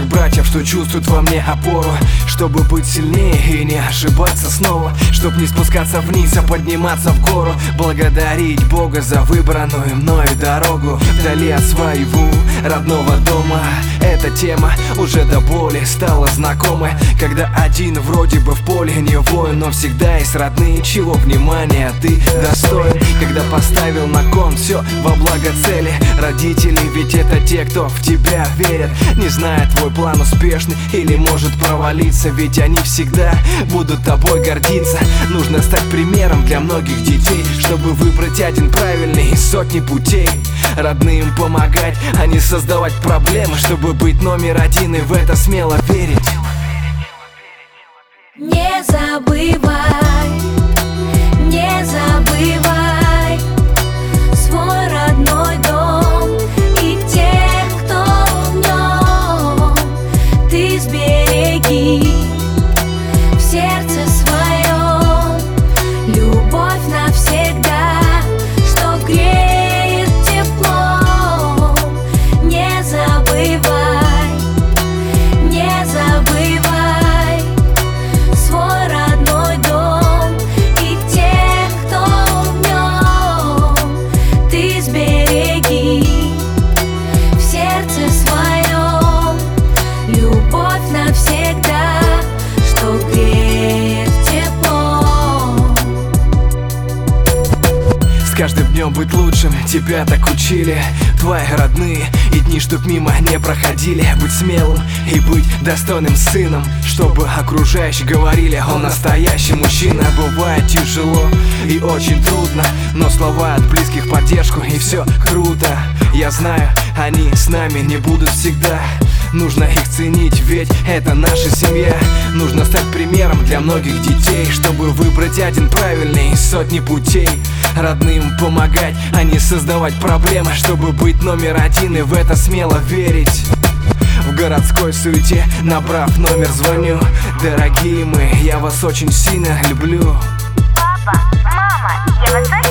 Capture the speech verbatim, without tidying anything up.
старших братьев, что чувствуют во мне опору, чтобы быть сильнее и не ошибаться снова, чтоб не спускаться вниз, а подниматься в гору. Благодарить Бога за выбранную мною дорогу, вдали от своего родного дома. Эта тема уже до боли стала знакомой, когда один вроде бы в поле не воин, но всегда есть родные, чего внимания ты достоин. Когда поставил на кон все во благо цели, родители ведь это те, кто в тебя верят, не зная твой план успешный или может провалиться, ведь они всегда будут тобой гордиться. Нужно стать примером для многих детей, чтобы выбрать один правильный из сотни путей. Родным помогать, а не создавать проблемы, чтобы быть номер один и в это смело верить. Не забывай, не забывай свой родной дом и тех, кто в нем. Ты сбереги в сердце своем любовь навсегда, что греет теплом. Не забывай, не забывай свой родной дом и тех, кто в нем. Ты сбереги в сердце своем любовь навсегда, что греет теплом. С каждым днем быть лучшим, тебя так учили твои родные, и дни, чтоб мимо не проходили. Быть смелым и быть достойным сыном, чтобы окружающие говорили: он настоящий мужчина. Бывает тяжело и очень трудно, но слова от близких поддержку, и все круто. Я знаю, они с нами не будут всегда. Нужно их ценить, ведь это наша семья. Нужно стать примером для многих детей, чтобы выбрать один правильный из сотни путей. Родным помогать, а не создавать проблемы, чтобы быть номер один и в это смело верить. В городской суете, набрав номер, звоню: дорогие мы, я вас очень сильно люблю. Папа, мама, я вас очень